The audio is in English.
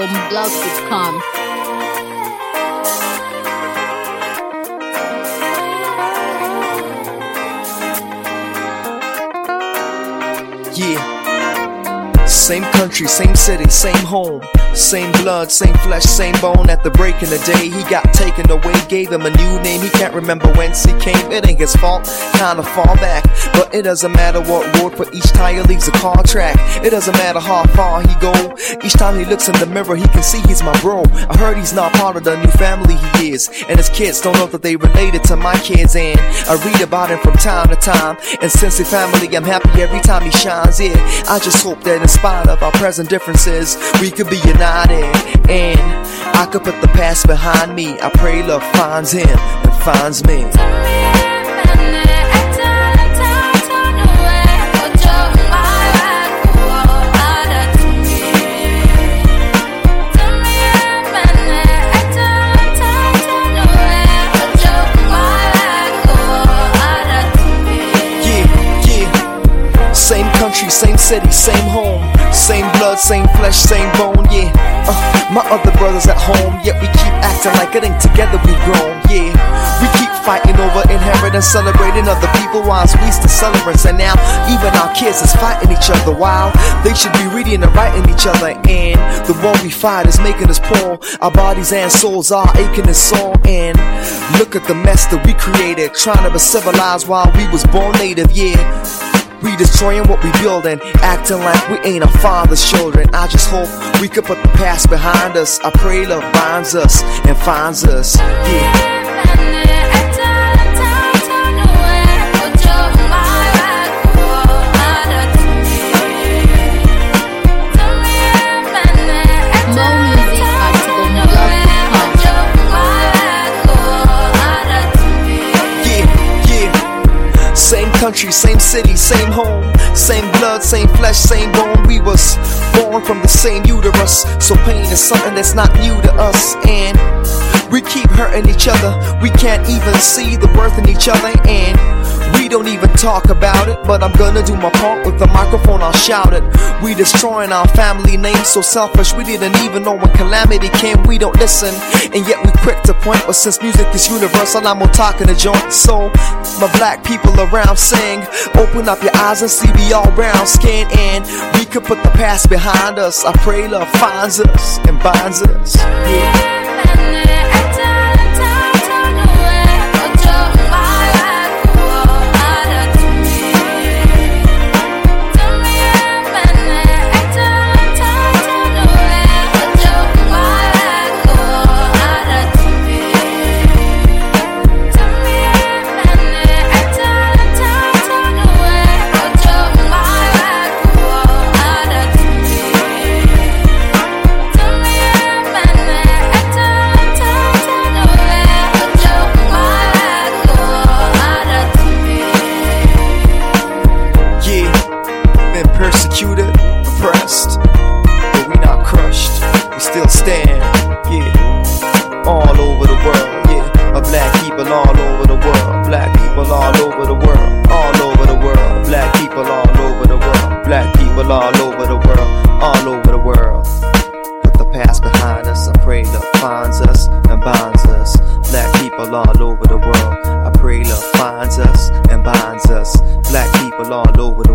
blogspot.com. Yeah. Same country, same city, same home. Same blood, same flesh, same bone. At the break in the day, he got taken away. Gave him a new name, he can't remember whence he came. It ain't his fault, kinda fall back. But it doesn't matter what road, for each tire leaves a car track. It doesn't matter how far he go. Each time he looks in the mirror, he can see he's my bro. I heard he's not part of the new family he is, and his kids don't know that they related to my kids. And I read about him from time to time, and since the family, I'm happy every time he shines. Yeah, I just hope that in spite of our present differences, we could be united, and I could put the past behind me. I pray love finds him and finds me. Same country, same city, same home. Same blood, same flesh, same bone, yeah. My other brothers at home, yet we keep acting like it ain't together we've grown, yeah. We keep fighting over inheritance, celebrating other people whilst we still celebrants. And now even our kids is fighting each other while they should be reading and writing each other. And the war we fight is making us poor. Our bodies and souls are aching and sore. And look at the mess that we created, trying to be civilized while we was born native, yeah. We destroying what we building, acting like we ain't our father's children. I just hope we could put the past behind us. I pray love binds us and finds us, yeah. Same country, same city, same home. Same blood, same flesh, same bone. We was born from the same uterus, so pain is something that's not new to us. And we keep hurting each other. We can't even see the worth in each other, and we don't even talk about it. But I'm gonna do my part with the microphone, I'll shout it. We destroying our family name, so selfish. We didn't even know when calamity came. We don't listen, and yet we quick to point. But since music is universal, I'm on talking the joint. So my black people around sing, open up your eyes and see we all brown skin, and we could put the past behind us. I pray love finds us and binds us, yeah. Persecuted, oppressed, but we not crushed, we still stand, yeah, all over the world, yeah, black people all over the world, black people all over the world, all over the world, black people all over the world, black people all over the world, all over the world. Put the past behind us, I pray love finds us and binds us, black people all over the world, I pray love finds us and binds us, black people all over the world.